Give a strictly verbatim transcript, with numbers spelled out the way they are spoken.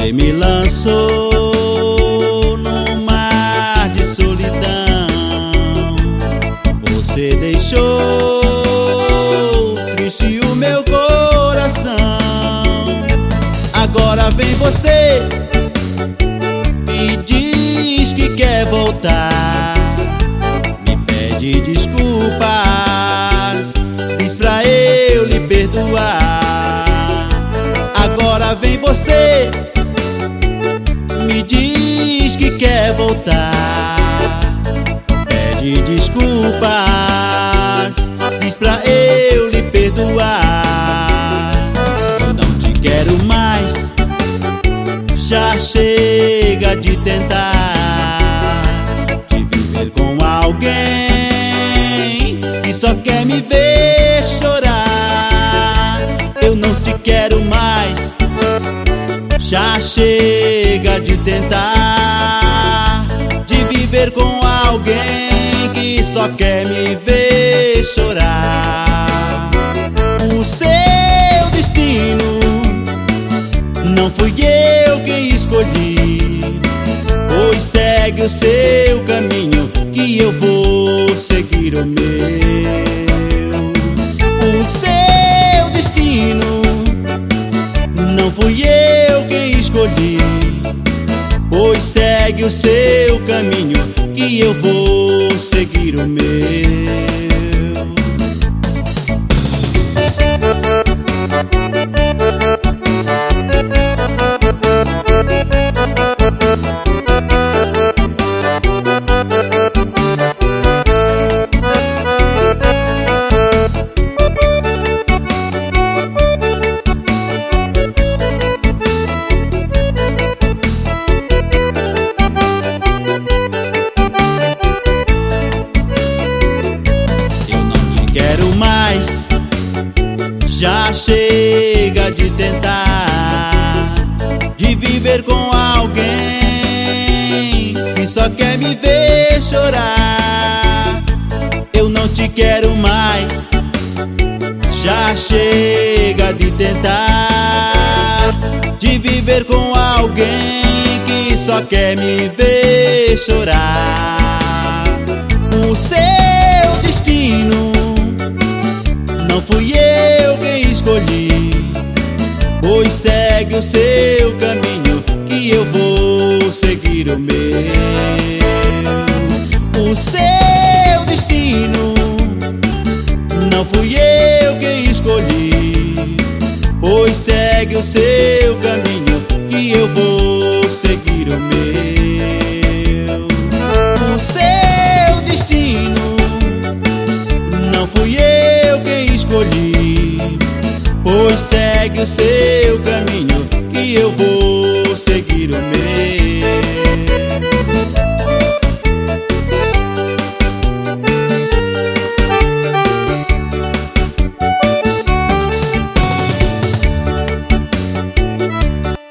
Você me lançou no mar de solidão. Você deixou triste o meu coração. Agora vem você e diz que quer voltar. Me pede desculpas, diz pra eu lhe perdoar. Agora vem você, me diz que quer voltar. Pede desculpas, diz pra eu lhe perdoar. Eu não te quero mais, já chega de tentar, de viver com alguém que só quer me ver chorar. Eu não te quero mais, já chega de tentar, de viver com alguém que só quer me ver chorar. O seu destino não fui eu quem escolhi, pois segue o seu caminho que eu vou seguir o meu. O seu destino não fui eu quem escolhi, pois segue o seu caminho que eu vou seguir o meu. Quero mais, já chega de tentar, de viver com alguém que só quer me ver chorar. Eu não te quero mais, já chega de tentar, de viver com alguém que só quer me ver chorar. O seu destino não fui eu quem escolhi, pois segue o seu caminho que eu vou seguir o meu. O seu destino não fui eu quem escolhi, pois segue o seu caminho que eu vou seguir o meu. O seu destino não fui eu quem escolhi, pois segue o seu caminho que eu vou seguir o meu.